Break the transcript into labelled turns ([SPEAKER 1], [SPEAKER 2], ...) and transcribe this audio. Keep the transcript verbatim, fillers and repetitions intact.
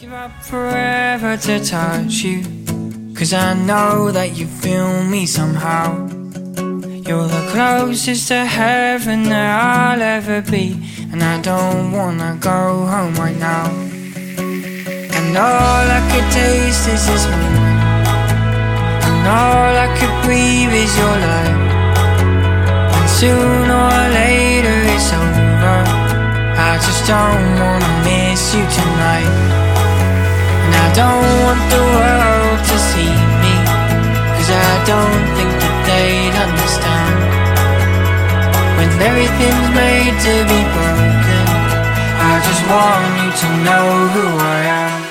[SPEAKER 1] Give up forever to touch you, 'cause I know that you feel me somehow. You're the closest to heaven that I'll ever be, and I don't wanna go home right now. And all I could taste is this moment, and all I could breathe is your light. And sooner or later it's over, I just don't wanna miss you tonight. And I don't want the world to see me, 'cause I don't think that they'd understand. When everything's made to be broken, I just want you to know who I am.